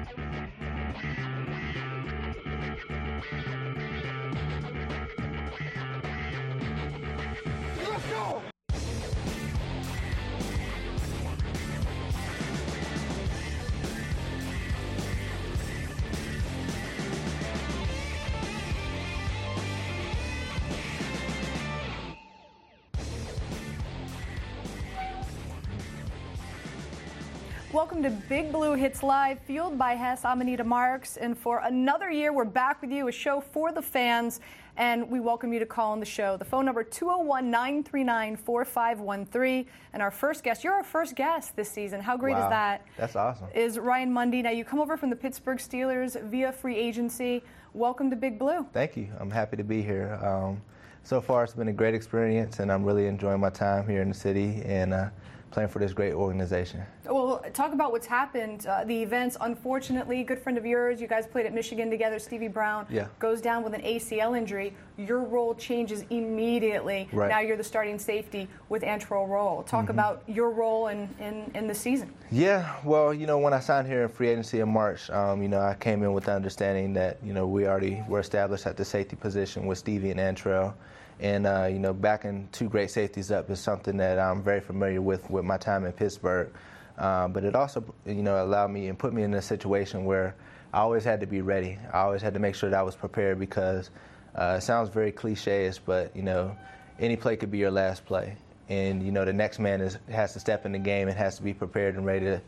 Let's go! Welcome to Big Blue Hits Live, fueled by Hess. I'm Anita Marks, and for another year, we're back with you, a show for the fans, and we welcome you to call on the show. The phone number, 201-939-4513, and our first guest, you're our first guest this season. How great is that? That's awesome. Is Ryan Mundy. Now, you come over from the Pittsburgh Steelers via free agency. Welcome to Big Blue. Thank you. I'm happy to be here. So far, it's been a great experience, and I'm really enjoying my time here in the city and playing for this great organization. Well, talk about what's happened. The events, unfortunately, a good friend of yours, you guys played at Michigan together, Stevie Brown, goes down with an ACL injury. Your role changes immediately. Right. Now you're the starting safety with Antrel Rolle. Talk about your role in the season. Yeah, well, when I signed here in free agency in March, I came in with the understanding that, we already were established at the safety position with Stevie and Antrel. And, backing two great safeties up is something that I'm very familiar with my time in Pittsburgh. But it also, allowed me and put me in a situation where I always had to be ready. I always had to make sure that I was prepared because it sounds very cliche, but, any play could be your last play. And, the next man has to step in the game and has to be prepared and ready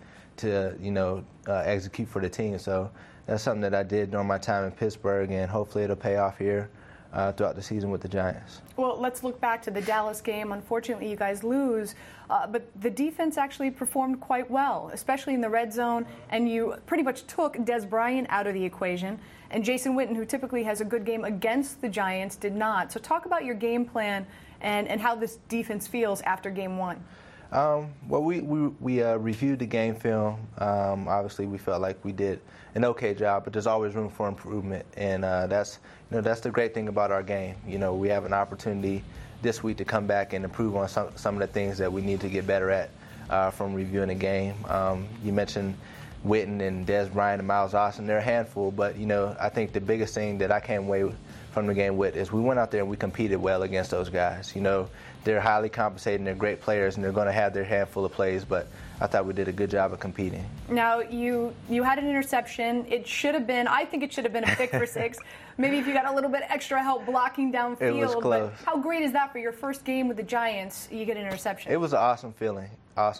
to execute for the team. So that's something that I did during my time in Pittsburgh, and hopefully it'll pay off here throughout the season with the Giants. Well, let's look back to the Dallas game. Unfortunately, you guys lose, but the defense actually performed quite well, especially in the red zone, and you pretty much took Dez Bryant out of the equation, and Jason Witten, who typically has a good game against the Giants, did not. So talk about your game plan and how this defense feels after game one. Well, we reviewed the game film. Obviously, we felt like we did an okay job, but there's always room for improvement, and that's the great thing about our game. We have an opportunity this week to come back and improve on some of the things that we need to get better at from reviewing the game. You mentioned Witten and Dez Bryant and Miles Austin. They're a handful, but I think the biggest thing that I came away from the game with is we went out there and we competed well against those guys. They're highly compensated and they're great players and they're going to have their handful of plays, but I thought we did a good job of competing. Now, you had an interception. I think it should have been a pick for six. Maybe if you got a little bit extra help blocking downfield. It was close. But how great is that for your first game with the Giants? You get an interception. It was an awesome feeling. I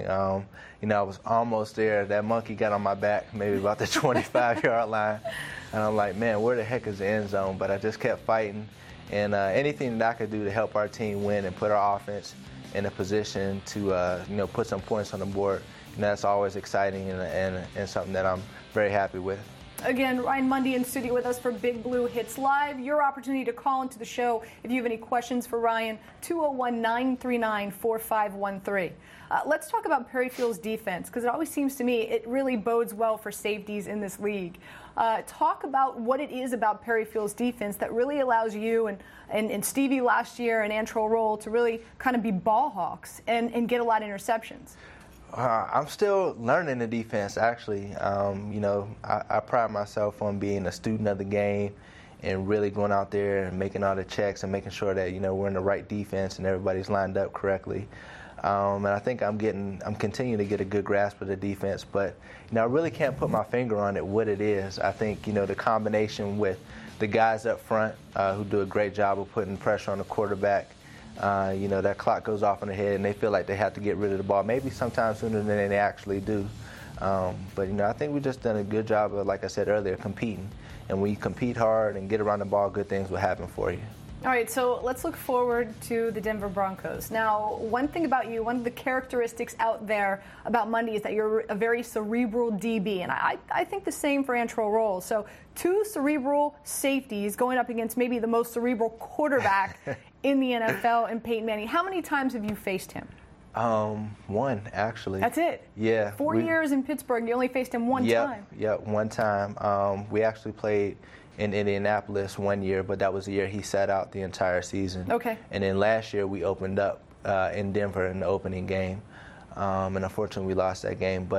was almost there. That monkey got on my back, maybe about the 25-yard line. And I'm like, man, where the heck is the end zone? But I just kept fighting. And anything that I could do to help our team win and put our offense in a position to, put some points on the board, that's always exciting and something that I'm very happy with. Again, Ryan Mundy in studio with us for Big Blue Hits Live. Your opportunity to call into the show if you have any questions for Ryan, 201-939-4513. Let's talk about Perry Field's defense, because it always seems to me it really bodes well for safeties in this league. Talk about what it is about Perry Field's defense that really allows you and Stevie last year and Antrel Rolle to really kind of be ball hawks and get a lot of interceptions. I'm still learning the defense, actually. I pride myself on being a student of the game and really going out there and making all the checks and making sure that, we're in the right defense and everybody's lined up correctly. And I think I'm continuing to get a good grasp of the defense, but, I really can't put my finger on it, what it is. I think, the combination with the guys up front who do a great job of putting pressure on the quarterback. That clock goes off in their head and they feel like they have to get rid of the ball, maybe sometimes sooner than they actually do. But I think we've just done a good job of, like I said earlier, competing. And when you compete hard and get around the ball, good things will happen for you. All right, so let's look forward to the Denver Broncos. Now, one thing about you, one of the characteristics out there about Mundy is that you're a very cerebral DB, and I think the same for Antrel Rolle. So two cerebral safeties going up against maybe the most cerebral quarterback in the NFL, and Peyton Manning. How many times have you faced him? One, actually. That's it? Yeah. 4 years in Pittsburgh, you only faced him one time? Yep, one time. We actually played in Indianapolis 1 year, but that was the year he sat out the entire season. Okay. And then last year we opened up in Denver in the opening game, and unfortunately we lost that game. But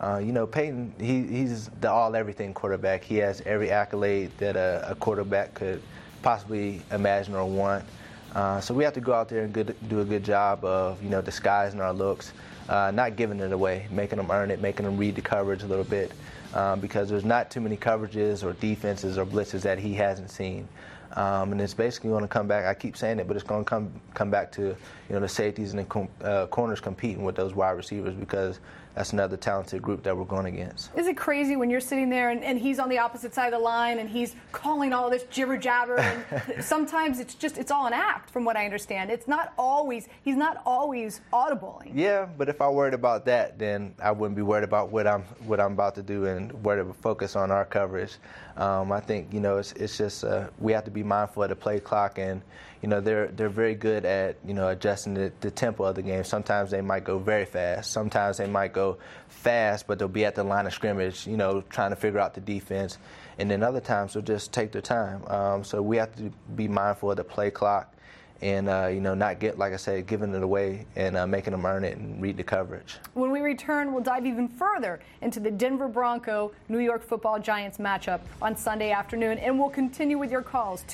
Peyton, he's the all-everything quarterback. He has every accolade that a quarterback could possibly imagine or want. So we have to go out there and do a good job of, disguising our looks, not giving it away, making them earn it, making them read the coverage a little bit, because there's not too many coverages or defenses or blitzes that he hasn't seen. And it's basically going to come back. I keep saying it, but it's going to come back to the safeties and the corners competing with those wide receivers, because that's another talented group that we're going against. Is it crazy when you're sitting there and he's on the opposite side of the line and he's calling all this jibber jabber? And sometimes it's all an act, from what I understand. He's not always audibling. Yeah, but if I worried about that, then I wouldn't be worried about what I'm about to do and where to focus on our coverage. I think it's just we have to be mindful of the play clock, and they're very good at adjusting the tempo of the game. Sometimes they might go very fast. Sometimes they might go fast, but they'll be at the line of scrimmage, trying to figure out the defense. And then other times they'll just take their time. So we have to be mindful of the play clock and not giving it away and making them earn it and read the coverage. When we return, we'll dive even further into the Denver Bronco New York Football Giants matchup on Sunday afternoon, and we'll continue with your calls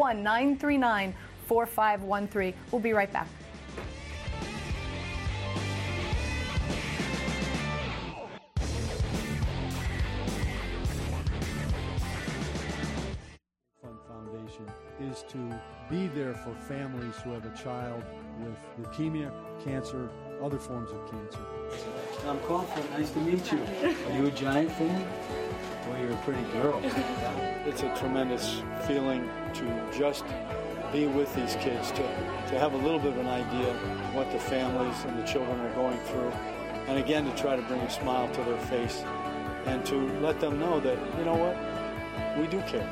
201-939-4513. We'll be right back. Is to be there for families who have a child with leukemia, cancer, other forms of cancer. I'm Crawford. Nice to meet you. Are you a Giant fan? Well, you're a pretty girl. It's a tremendous feeling to just be with these kids, to have a little bit of an idea of what the families and the children are going through, and again to try to bring a smile to their face and to let them know that, you know what, we do care.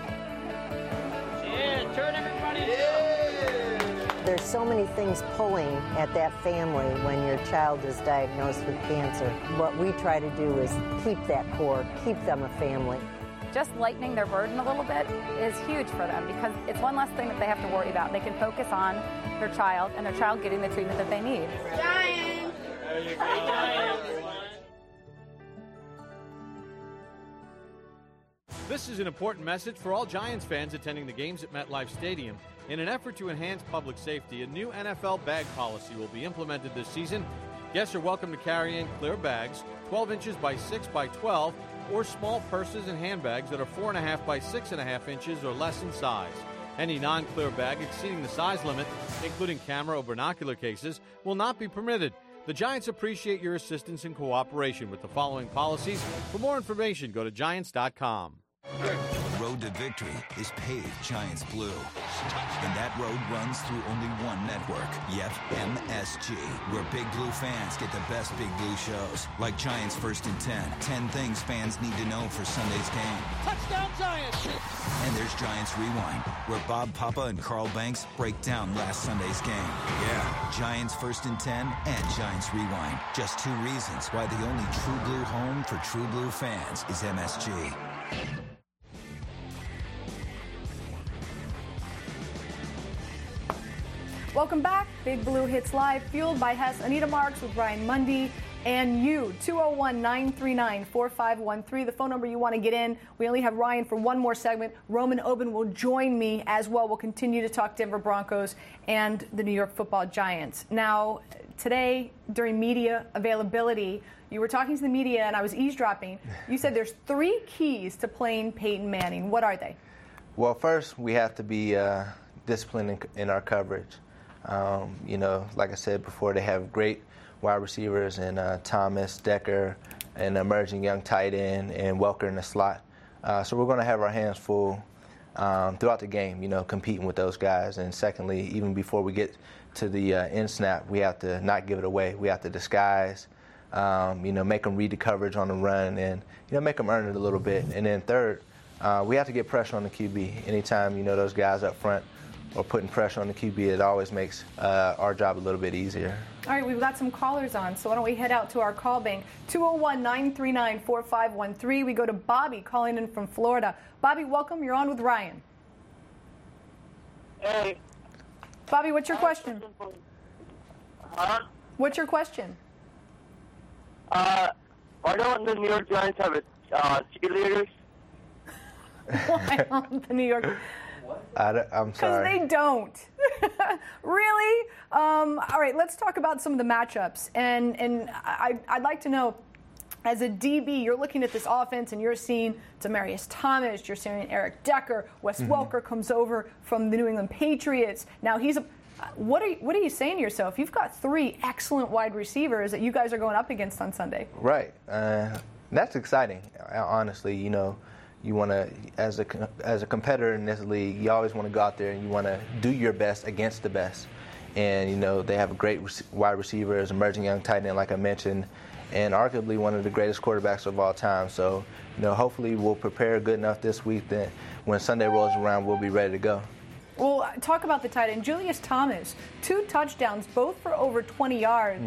Turn everybody There's so many things pulling at that family when your child is diagnosed with cancer. What we try to do is keep that core, keep them a family. Just lightening their burden a little bit is huge for them, because it's one less thing that they have to worry about. They can focus on their child and their child getting the treatment that they need. Giants! There you go, Giants! This is an important message for all Giants fans attending the games at MetLife Stadium. In an effort to enhance public safety, a new NFL bag policy will be implemented this season. Guests are welcome to carry in clear bags, 12 inches by 6 by 12, or small purses and handbags that are 4.5 by 6.5 inches or less in size. Any non-clear bag exceeding the size limit, including camera or binocular cases, will not be permitted. The Giants appreciate your assistance and cooperation with the following policies. For more information, go to Giants.com. The road to victory is paved Giants blue. And that road runs through only one network, Yep, MSG, where Big Blue fans get the best Big Blue shows, like Giants First and 10, 10 things fans need to know for Sunday's game. Touchdown Giants! And there's Giants Rewind, where Bob Papa and Carl Banks break down last Sunday's game. Yeah, Giants First and 10 and Giants Rewind. Just two reasons why the only True Blue home for True Blue fans is MSG. Welcome back. Big Blue Hits Live, fueled by Hess. Anita Marks with Ryan Mundy and you. 201-939-4513, the phone number you want to get in. We only have Ryan for one more segment. Roman Oben will join me as well. We'll continue to talk Denver Broncos and the New York Football Giants. Now, today, during media availability, you were talking to the media and I was eavesdropping. You said there's 3 keys to playing Peyton Manning. What are they? Well, first, we have to be disciplined in our coverage. Like I said before, they have great wide receivers and Thomas, Decker, an emerging young tight end, and Welker in the slot. So we're going to have our hands full throughout the game, competing with those guys. And secondly, even before we get to the end snap, we have to not give it away. We have to disguise, make them read the coverage on the run and, make them earn it a little bit. And then third, we have to get pressure on the QB. Anytime, those guys up front or putting pressure on the QB, it always makes our job a little bit easier. All right, we've got some callers on, so why don't we head out to our call bank. 201-939-4513. We go to Bobby calling in from Florida. Bobby, welcome. You're on with Ryan. Hey. Bobby, what's your question? Huh? What's your question? Why don't the New York Giants have cheerleaders? Why don't the New York? I'm sorry. Because they don't. Really? All right, let's talk about some of the matchups. And I'd like to know, as a DB, you're looking at this offense and you're seeing Demaryius Thomas, you're seeing Eric Decker, Wes Welker comes over from the New England Patriots. Now he's a what are you saying to yourself? You've got 3 excellent wide receivers that you guys are going up against on Sunday. Right. That's exciting. Honestly, you know, you want to, as a competitor in this league, you always want to go out there and you want to do your best against the best. And you know, they have a great wide receiver, as emerging young tight end, like I mentioned, and arguably one of the greatest quarterbacks of all time. So, you know, hopefully we'll prepare good enough this week that when Sunday rolls around, we'll be ready to go. Well, talk about the tight end. Julius Thomas, 2 touchdowns, both for over 20 yards.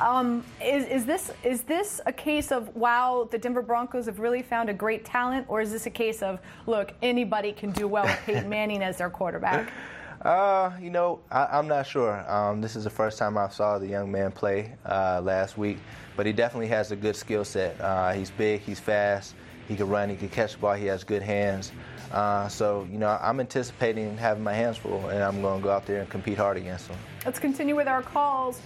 Is this a case of, wow, the Denver Broncos have really found a great talent, or is this a case of, look, anybody can do well with Peyton Manning as their quarterback? You know, I'm not sure. This is the first time I saw the young man play last week, but he definitely has a good skill set. He's big, he's fast, he can run, he can catch the ball, he has good hands. So, you know, I'm anticipating having my hands full, and I'm going to go out there and compete hard against them. Let's continue with our calls.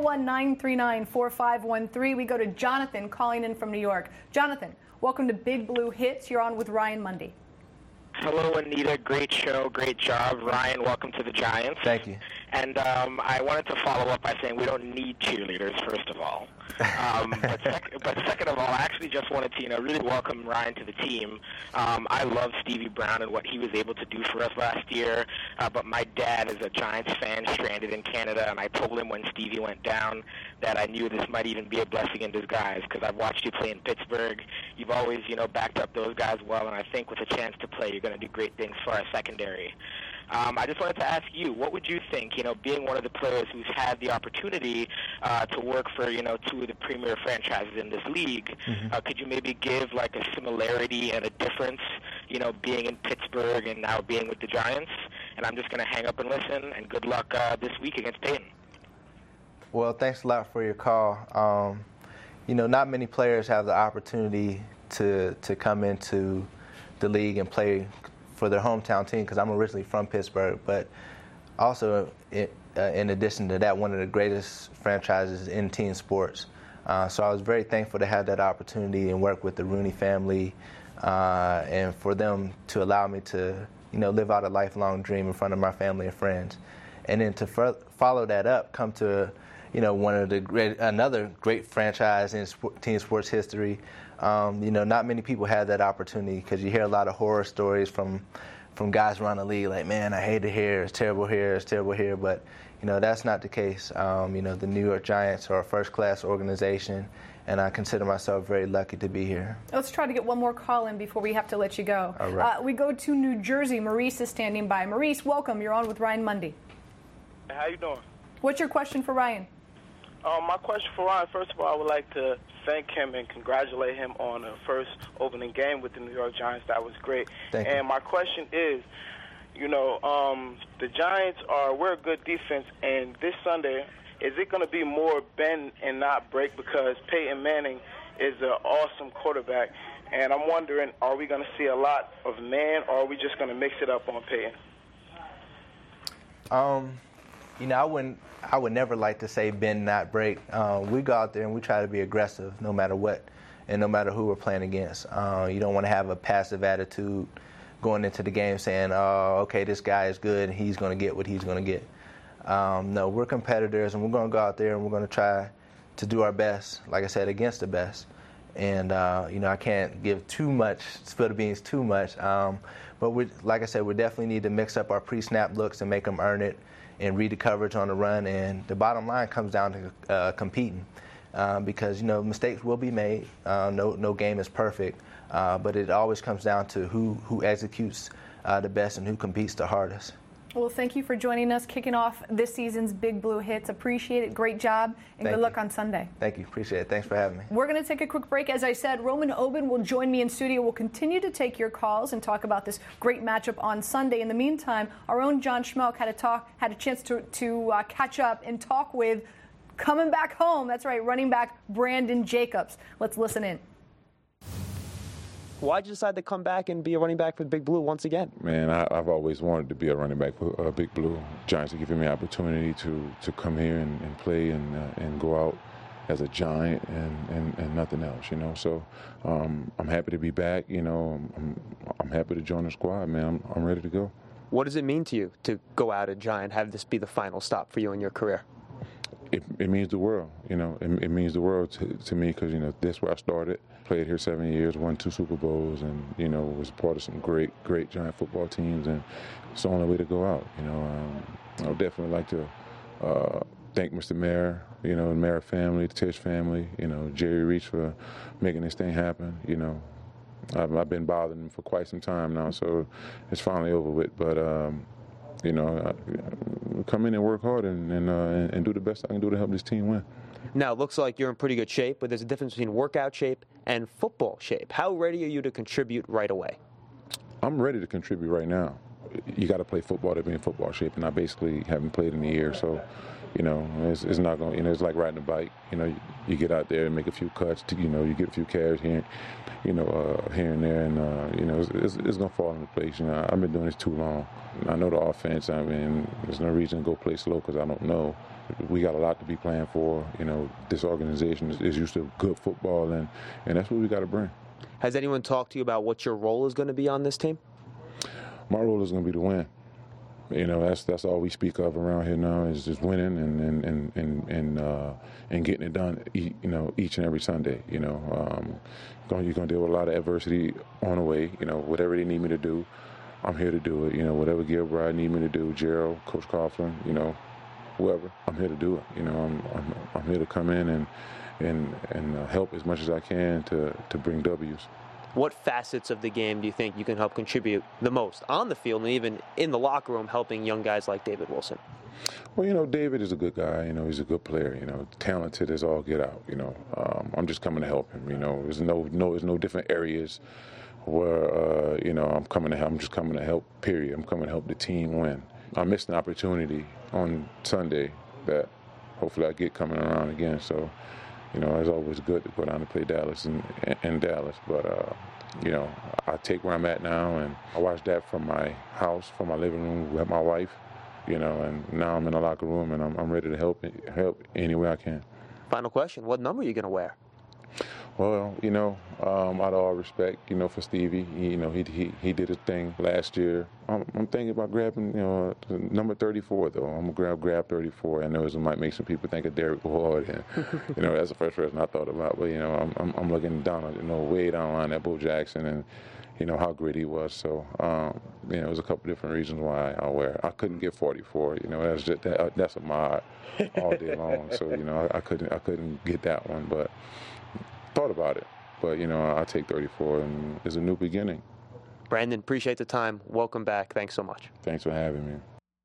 201-939-4513. We go to Jonathan calling in from New York. Jonathan, welcome to Big Blue Hits. You're on with Ryan Mundy. Hello, Anita. Great show. Great job. Ryan, welcome to the Giants. Thank you. And I wanted to follow up by saying we don't need cheerleaders, first of all. But second of all, I actually just wanted to, really welcome Ryan to the team. I love Stevie Brown and what he was able to do for us last year. But my dad is a Giants fan stranded in Canada, and I told him when Stevie went down that I knew this might even be a blessing in disguise because I've watched you play in Pittsburgh. You've always, backed up those guys well, and I think with a chance to play, you're going to do great things for our secondary. I just wanted to ask you, what would you think, being one of the players who's had the opportunity to work for, 2 of the premier franchises in this league, could you maybe give like a similarity and a difference, being in Pittsburgh and now being with the Giants? And I'm just going to hang up and listen, and good luck this week against Peyton. Well, thanks a lot for your call. Not many players have the opportunity to come into the league and play for their hometown team, because I'm originally from Pittsburgh, but also in addition to that, one of the greatest franchises in team sports. So I was very thankful to have that opportunity and work with the Rooney family, and for them to allow me to live out a lifelong dream in front of my family and friends. And then to follow that up, come to one of the another great franchise in team sports history. Not many people have that opportunity, because you hear a lot of horror stories from guys around the league, like, man, I hate it here, it's terrible here, it's terrible here. But that's not the case. The New York Giants are a first-class organization, and I consider myself very lucky to be here. Let's try to get one more call in before we have to let you go. All right. We go to New Jersey. Maurice is standing by. Maurice, welcome. You're on with Ryan Mundy. How you doing? What's your question for Ryan? My question for Ryan, first of all, I would like to thank him and congratulate him on the first opening game with the New York Giants. That was great. Thank you. And my question is, the Giants we're a good defense, and this Sunday, is it going to be more bend and not break, because Peyton Manning is an awesome quarterback, and I'm wondering, are we going to see a lot of man, or are we just going to mix it up on Peyton? I would never like to say bend, not break. We go out there and we try to be aggressive no matter what and no matter who we're playing against. You don't want to have a passive attitude going into the game saying, oh, okay, this guy is good and he's going to get what he's going to get. No, we're competitors, and we're going to go out there and we're going to try to do our best, like I said, against the best. And, I can't give too much, spill the beans too much. But like I said, we definitely need to mix up our pre-snap looks and make them earn it, and read the coverage on the run. And the bottom line comes down to competing, because mistakes will be made. No game is perfect, but it always comes down to who executes the best and who competes the hardest. Well, thank you for joining us, kicking off this season's Big Blue Hits. Appreciate it. Great job, and good luck on Sunday. Thank you. Appreciate it. Thanks for having me. We're going to take a quick break. As I said, Roman Oben will join me in studio. We'll continue to take your calls and talk about this great matchup on Sunday. In the meantime, our own John Schmeelk had a chance to catch up and talk with coming back home. That's right, running back Brandon Jacobs. Let's listen in. Why'd you decide to come back and be a running back for Big Blue once again? Man, I've always wanted to be a running back for Big Blue. Giants are giving me an opportunity to come here and play and go out as a Giant and nothing else, you know. So I'm happy to be back, you know. I'm happy to join the squad, man. I'm ready to go. What does it mean to you to go out a Giant, have this be the final stop for you in your career? It means the world, you know. It means the world to me because, you know, that's where I started. Played here 7 years, won 2 Super Bowls, and, you know, was part of some great Giant football teams, and it's the only way to go out, you know. I would definitely like to thank Mr. Mayor, you know, the Mayor family, the Tisch family, you know, Jerry Reach for making this thing happen, you know. I've been bothering him for quite some time now, so it's finally over with, but you know, come in and work hard and do the best I can do to help this team win. Now, it looks like you're in pretty good shape, but there's a difference between workout shape and football shape. How ready are you to contribute right away? I'm ready to contribute right now. You got to play football to be in football shape, and I basically haven't played in a year, so, you know, it's not going. You know, it's like riding a bike. You know, you get out there and make a few cuts. You know, you get a few carries here, you know, here and there, and you know, it's going to fall into place. You know, I've been doing this too long. I know the offense. I mean, there's no reason to go play slow because I don't know. We got a lot to be playing for. You know, this organization is used to good football, and that's what we got to bring. Has anyone talked to you about what your role is going to be on this team? My role is going to be to win. You know, that's all we speak of around here now is just winning and getting it done. You know, each and every Sunday. You know, you're going to deal with a lot of adversity on the way. You know, whatever they need me to do, I'm here to do it. You know, whatever Gilbride need me to do, Gerald, Coach Coughlin, you know, whoever, I'm here to do it. You know, I'm here to come in and help as much as I can to bring W's. What facets of the game do you think you can help contribute the most on the field and even in the locker room helping young guys like David Wilson? Well, you know, David is a good guy. You know, he's a good player. You know, talented as all get out. You know, I'm just coming to help him. You know, there's no different areas where you know I'm just coming to help. Period. I'm coming to help the team win. I missed an opportunity on Sunday that hopefully I get coming around again. So, you know, it's always good to go down and play Dallas and Dallas. But, you know, I take where I'm at now, and I watch that from my house, from my living room with my wife, you know, and now I'm in the locker room, and I'm ready to help any way I can. Final question, what number are you going to wear? Well, you know, out of all respect, you know, for Stevie, you know, he did his thing last year. I'm thinking about grabbing, you know, number 34, though. I'm going to grab 34. I know it might make some people think of Derek Ward. And, you know, that's the first person I thought about. But, you know, I'm looking down, you know, way down the line at Bo Jackson and, you know, how great he was. So, you know, there's a couple different reasons why I wear it. I couldn't get 44. You know, that's a mod all day long. So, you know, I couldn't get that one. But thought about it, but you know, I'll take 34, and it's a new beginning. Brandon, appreciate the time. Welcome back. Thanks so much. Thanks for having me.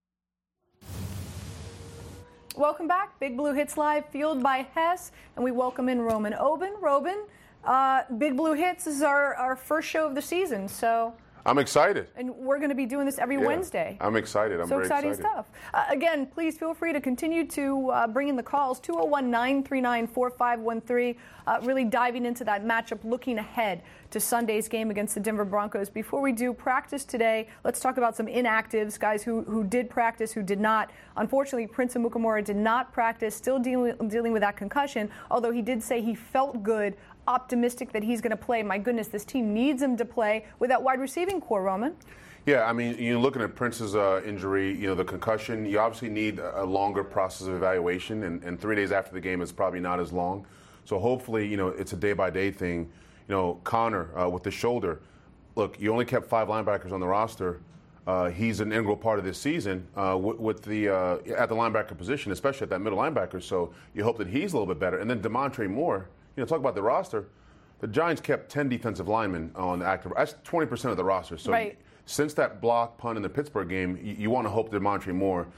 Welcome back. Big Blue Hits Live, fueled by Hess, and we welcome in Roman Oben. Roman, Big Blue Hits is our first show of the season, so. I'm excited. And we're going to be doing this every Wednesday. I'm excited. I'm very excited. So exciting stuff. Again, please feel free to continue to bring in the calls, 201-939-4513, really diving into that matchup, looking ahead to Sunday's game against the Denver Broncos. Before we do practice today, let's talk about some inactives, guys who did practice, who did not. Unfortunately, Prince Amukamara did not practice, still dealing with that concussion, although he did say he felt good, optimistic that he's going to play. My goodness, this team needs him to play with that wide receiving core, Roman. Yeah, I mean, you're looking at Prince's injury, you know, the concussion. You obviously need a longer process of evaluation, and 3 days after the game is probably not as long. So hopefully, you know, it's a day-by-day thing. You know, Connor with the shoulder. Look, you only kept 5 linebackers on the roster. He's an integral part of this season with the at the linebacker position, especially at that middle linebacker. So you hope that he's a little bit better. And then Demontre Moore. You know, talk about the roster. The Giants kept 10 defensive linemen on the active. That's 20% of the roster. So since that block punt in the Pittsburgh game, you want to hope that Demontre Moore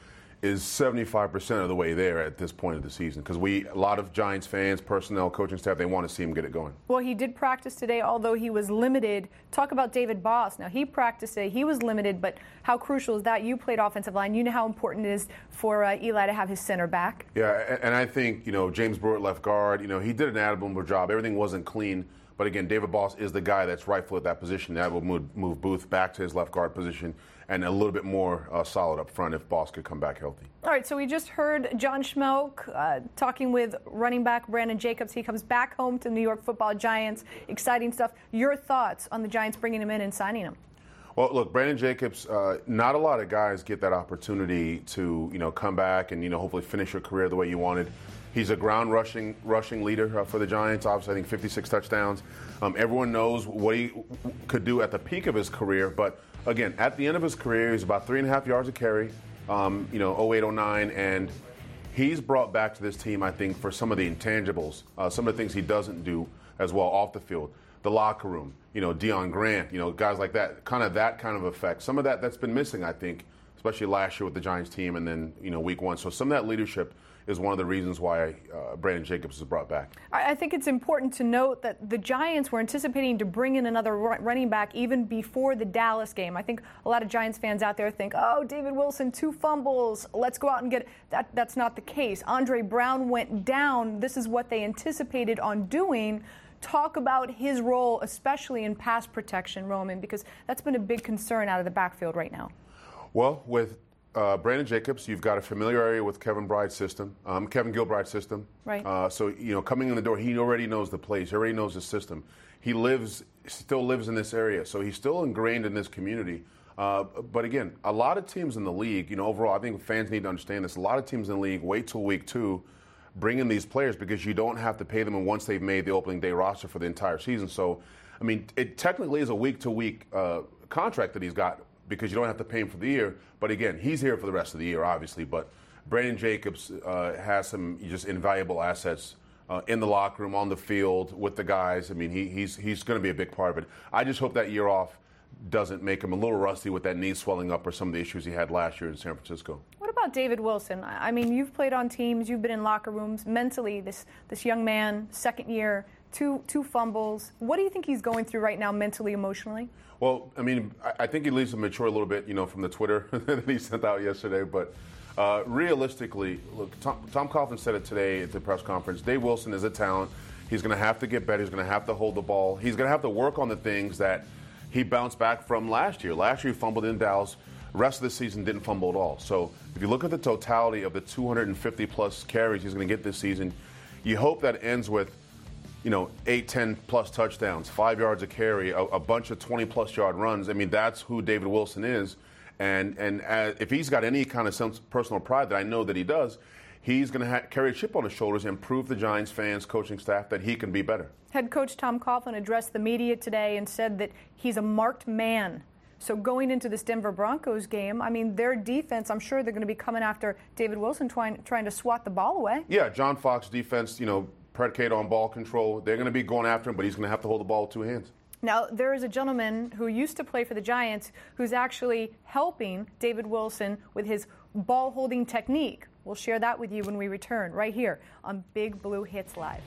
is 75% of the way there at this point of the season, because a lot of Giants fans, personnel, coaching staff, they want to see him get it going. Well, he did practice today, although he was limited. Talk about David Boss. Now, he practiced today. He was limited, but how crucial is that? You played offensive line. You know how important it is for Eli to have his center back. Yeah, and I think, James Brewer at left guard, he did an admirable job. Everything wasn't clean. But again, David Boss is the guy that's rightful at that position. That will move Booth back to his left guard position and a little bit more solid up front if Boss could come back healthy. All right, so we just heard John Schmeelk talking with running back Brandon Jacobs. He comes back home to the New York Football Giants. Exciting stuff. Your thoughts on the Giants bringing him in and signing him? Well, look, Brandon Jacobs, not a lot of guys get that opportunity to, come back and, hopefully finish your career the way you wanted. He's a ground rushing leader for the Giants. Obviously, I think 56 touchdowns. Everyone knows what he could do at the peak of his career. But, again, at the end of his career, he's about 3.5 yards a carry, 08, 09. And he's brought back to this team, I think, for some of the intangibles, some of the things he doesn't do as well off the field. The locker room, Deion Grant, guys like that kind of effect. Some of that's been missing, I think, especially last year with the Giants team and then, week one. So some of that leadership is one of the reasons why Brandon Jacobs is brought back. I think it's important to note that the Giants were anticipating to bring in another running back even before the Dallas game. I think a lot of Giants fans out there think, oh, David Wilson, 2 fumbles, let's go out and get it. That's not the case. Andre Brown went down. This is what they anticipated on doing. Talk about his role, especially in pass protection, Roman, because that's been a big concern out of the backfield right now. Well, with Brandon Jacobs, you've got a familiarity with Kevin Gilbride's system. Right. So, coming in the door, he already knows the plays. He already knows the system. He still lives in this area, so he's still ingrained in this community. But again, a lot of teams in the league, overall, I think fans need to understand this. A lot of teams in the league wait till week 2, bring in these players because you don't have to pay them once they've made the opening day roster for the entire season. So, it technically is a week-to-week contract that he's got, because you don't have to pay him for the year. But again, he's here for the rest of the year, obviously. But Brandon Jacobs has some just invaluable assets in the locker room, on the field, with the guys. He's going to be a big part of it. I just hope that year off doesn't make him a little rusty with that knee swelling up or some of the issues he had last year in San Francisco. What about David Wilson? You've played on teams, you've been in locker rooms. Mentally, this young man, second year, two fumbles. What do you think he's going through right now mentally, emotionally? Well, I think he needs to mature a little bit, from the Twitter that he sent out yesterday. But realistically, look, Tom Coughlin said it today at the press conference. Dave Wilson is a talent. He's going to have to get better. He's going to have to hold the ball. He's going to have to work on the things that he bounced back from last year. Last year he fumbled in Dallas. The rest of the season didn't fumble at all. So if you look at the totality of the 250-plus carries he's going to get this season, you hope that ends with 8, 10-plus touchdowns, 5 yards a carry, a bunch of 20-plus yard runs. That's who David Wilson is. And if he's got any kind of sense of personal pride that I know that he does, he's going to carry a chip on his shoulders and prove the Giants fans, coaching staff, that he can be better. Head coach Tom Coughlin addressed the media today and said that he's a marked man. So going into this Denver Broncos game, their defense, I'm sure they're going to be coming after David Wilson, trying to swat the ball away. Yeah, John Fox defense, predicated on ball control. They're going to be going after him, but he's going to have to hold the ball with 2 hands. Now, there is a gentleman who used to play for the Giants who's actually helping David Wilson with his ball-holding technique. We'll share that with you when we return right here on Big Blue Hits Live.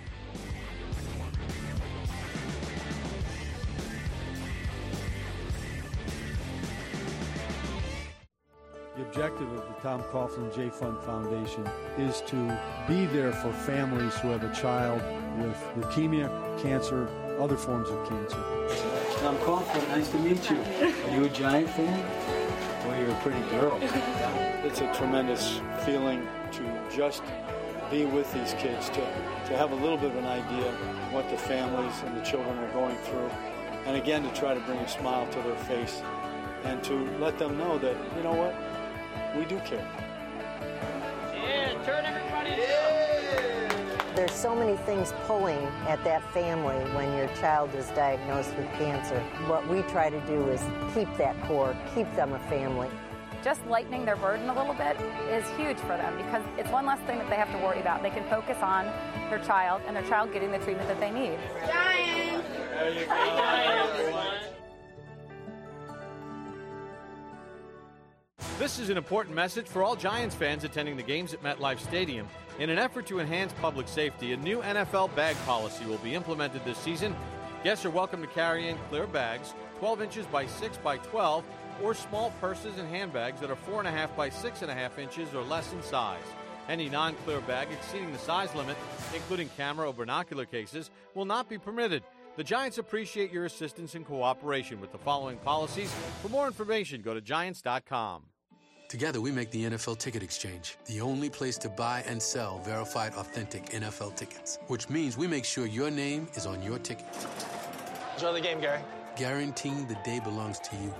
The objective of the Tom Coughlin J Fund Foundation is to be there for families who have a child with leukemia, cancer, other forms of cancer. Tom Coughlin, nice to meet you. Are you a Giant fan? Well, you're a pretty girl. It's a tremendous feeling to just be with these kids, to have a little bit of an idea of what the families and the children are going through, and again to try to bring a smile to their face and to let them know that, you know what, we do care. Yeah, turn everybody. There's so many things pulling at that family when your child is diagnosed with cancer. What we try to do is keep that core, keep them a family. Just lightening their burden a little bit is huge for them because it's one less thing that they have to worry about. They can focus on their child and their child getting the treatment that they need. Giants! There you go. Giants. This is an important message for all Giants fans attending the games at MetLife Stadium. In an effort to enhance public safety, a new NFL bag policy will be implemented this season. Guests are welcome to carry in clear bags, 12 inches by 6 by 12, or small purses and handbags that are 4.5 by 6.5 inches or less in size. Any non-clear bag exceeding the size limit, including camera or binocular cases, will not be permitted. The Giants appreciate your assistance and cooperation with the following policies. For more information, go to Giants.com. Together, we make the NFL Ticket Exchange the only place to buy and sell verified, authentic NFL tickets, which means we make sure your name is on your ticket. Enjoy the game, Gary. Guaranteeing the day belongs to you.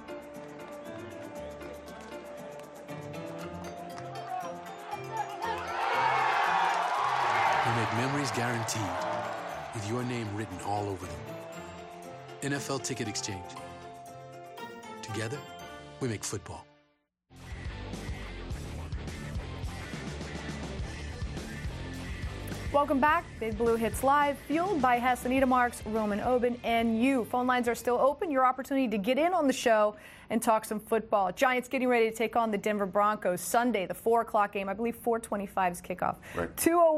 We make memories guaranteed, with your name written all over them. NFL Ticket Exchange. Together, we make football. Welcome back. Big Blue Hits Live, fueled by Hess, Anita Marks, Roman Oben, and you. Phone lines are still open. Your opportunity to get in on the show and talk some football. Giants getting ready to take on the Denver Broncos Sunday, the 4 o'clock game. I believe 4:25 is kickoff. Right.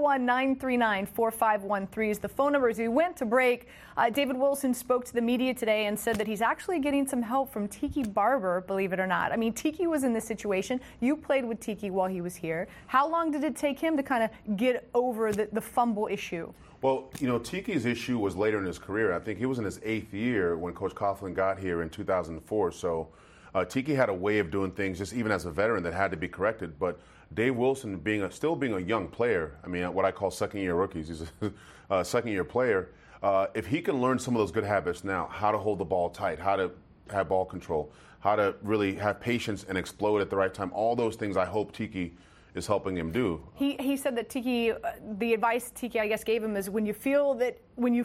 201-939-4513 is the phone number. As we went to break, David Wilson spoke to the media today and said that he's actually getting some help from Tiki Barber, believe it or not. I mean, Tiki was in this situation. You played with Tiki while he was here. How long did it take him to kind of get over the fumble issue? Well, you know, Tiki's issue was later in his career. I think he was in his 8th year when Coach Coughlin got here in 2004. So Tiki had a way of doing things, just even as a veteran, that had to be corrected. But Dave Wilson, still being a young player, I mean, what I call second-year rookies, he's a second-year player. If he can learn some of those good habits now, how to hold the ball tight, how to have ball control, how to really have patience and explode at the right time, all those things I hope Tiki is helping him do. He said that Tiki, the advice Tiki, I guess, gave him is when you feel that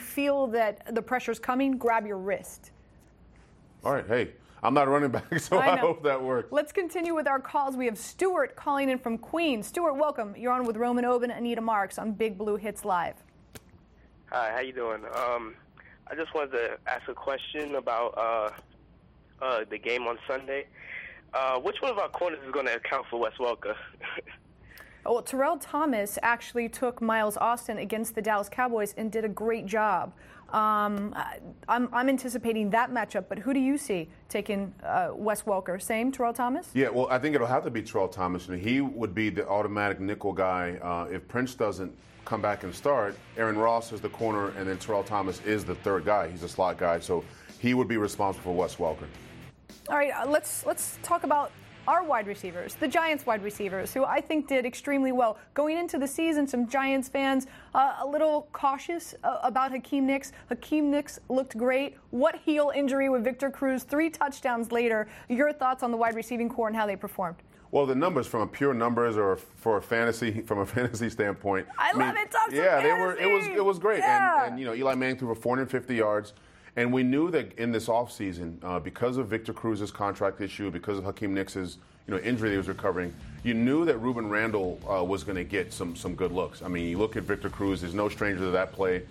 the pressure's coming, grab your wrist. All right, hey, I'm not a running back, so I hope that works. Let's continue with our calls. We have Stuart calling in from Queens. Stuart, welcome. You're on with Roman Oben and Anita Marks on Big Blue Hits Live. Hi, how you doing? I just wanted to ask a question about the game on Sunday. Which one of our corners is going to account for Wes Welker? Well, Terrell Thomas actually took Miles Austin against the Dallas Cowboys and did a great job. I'm anticipating that matchup, but who do you see taking Wes Welker? Same, Terrell Thomas? Yeah, well, I think it'll have to be Terrell Thomas. And he would be the automatic nickel guy. If Prince doesn't come back and start, Aaron Ross is the corner, and then Terrell Thomas is the third guy. He's a slot guy, so he would be responsible for Wes Welker. All right, let's talk about our wide receivers, the Giants wide receivers, who I think did extremely well. Going into the season, some Giants fans a little cautious about Hakeem Nicks. Hakeem Nicks looked great. What heel injury with Victor Cruz? 3 touchdowns later. Your thoughts on the wide receiving core and how they performed? Well, the numbers from a pure numbers or from a fantasy standpoint. I love it. Talk yeah, fantasy. It was great. Yeah. And you know, Eli Manning threw for 450 yards. And we knew that in this offseason, because of Victor Cruz's contract issue, because of Hakeem Nicks's injury that he was recovering, you knew that Ruben Randle was going to get some good looks. I mean, you look at Victor Cruz; there's no stranger to that play.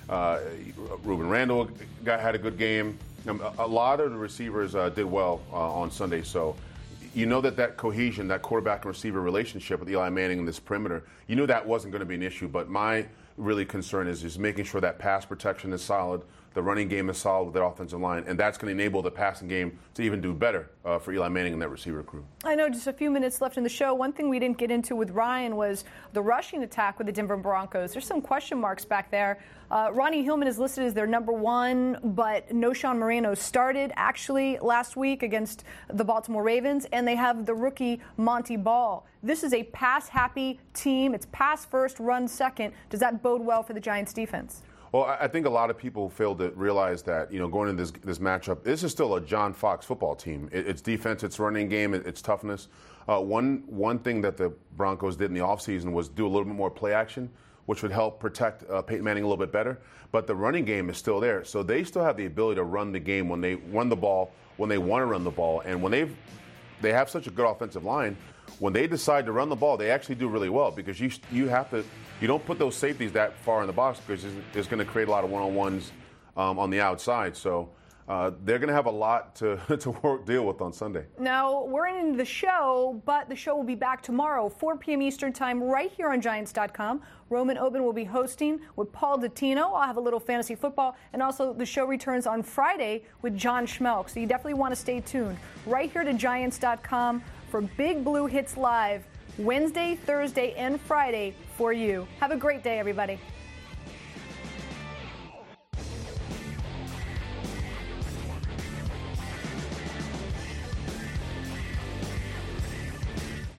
Ruben Randle had a good game. A lot of the receivers did well on Sunday. So you know that cohesion, that quarterback and receiver relationship with Eli Manning in this perimeter, you knew that wasn't going to be an issue. But my really concern is making sure that pass protection is solid. The running game is solid with that offensive line, and that's going to enable the passing game to even do better for Eli Manning and that receiver crew. I know just a few minutes left in the show. One thing we didn't get into with Ryan was the rushing attack with the Denver Broncos. There's some question marks back there. Ronnie Hillman is listed as their number 1, but Noshawn Moreno started actually last week against the Baltimore Ravens, and they have the rookie Monty Ball. This is a pass-happy team. It's pass first, run second. Does that bode well for the Giants' defense? Well, I think a lot of people fail to realize that, going into this matchup, this is still a John Fox football team. It's defense, it's running game, it's toughness. One thing that the Broncos did in the offseason was do a little bit more play action, which would help protect Peyton Manning a little bit better. But the running game is still there. So they still have the ability to run the game when they run the ball, when they want to run the ball. And when they have such a good offensive line, when they decide to run the ball, they actually do really well because you don't put those safeties that far in the box because it's going to create a lot of one-on-ones on the outside. So they're going to have a lot to deal with on Sunday. Now, we're into the show, but the show will be back tomorrow, 4 p.m. Eastern Time, right here on Giants.com. Roman Oben will be hosting with Paul Dottino. I'll have a little fantasy football, and also the show returns on Friday with John Schmelk. So you definitely want to stay tuned right here to Giants.com for Big Blue Hits Live Wednesday, Thursday, and Friday for you. Have a great day, everybody.